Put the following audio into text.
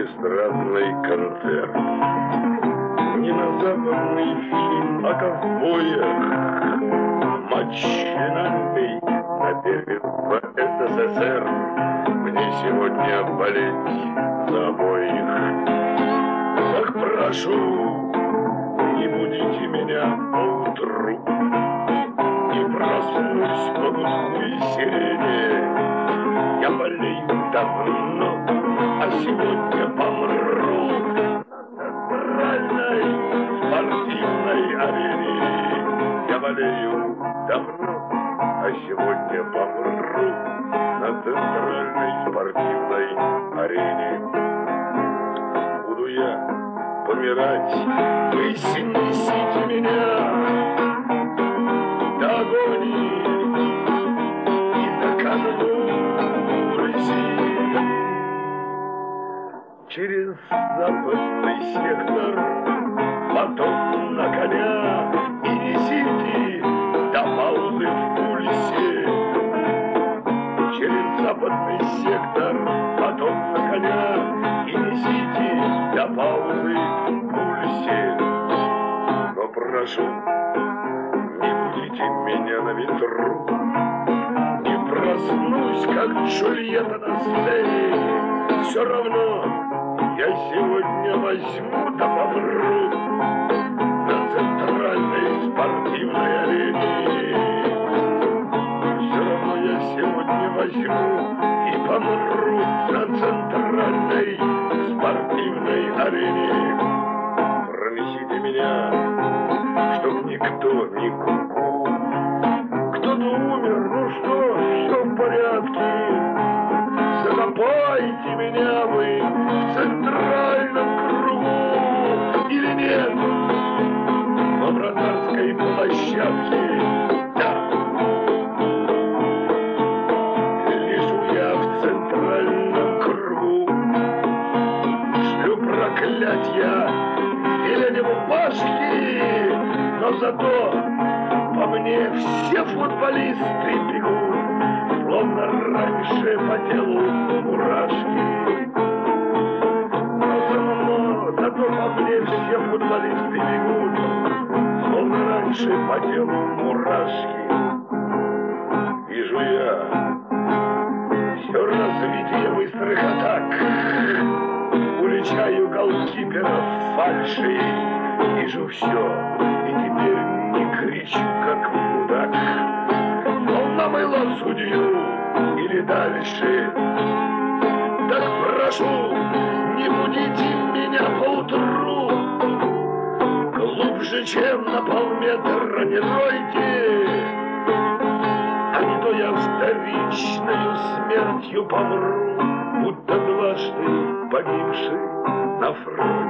эстрадный концерт. Не на западный фильм о ковбоях, матч финальный на первенство СССР. Мне сегодня болеть за обоих. Так прошу, не будите меня поутру, не проснусь по гудку и сирене. Я болею давно, а сегодня помру на центральной спортивной арене. Я болею давно, а сегодня помру на центральной спортивной арене. Буду я помирать, вы снесите меня до агонии и до конвульсий. Через западный сектор, потом на коня и несите до паузы в пульсе. Через западный сектор, потом на коня и несите до паузы в пульсе. Но прошу, не будите меня на ветру, не проснусь, как Джульетта на сцене. Все равно я сегодня возьму да помру на центральной спортивной арене. Все равно я сегодня возьму и помру на центральной спортивной арене. Пронесите меня, чтоб никто не ку-ку. Кто-то умер, ну что, все в порядке. Закопайте меня вы в центральном кругу или нет? На вратарской площадке, да. Лежу я в центральном кругу, шлю проклятья Зеленеву Пашке, но зато по мне все футболисты бегут, словно раньше по телу мурашки. Но зато по мне все футболисты бегут, словно раньше по телу мурашки. Вижу я все развитие быстрых атак, уличаю голкиперов фальши. Вижу все, и теперь не кричу, как мудак. Он намыло судью или дальше. Так прошу, не будите меня поутру, глубже, чем на полметра не ройте, а не то я вторичною смертью помру, будто дважды погибший на фронте.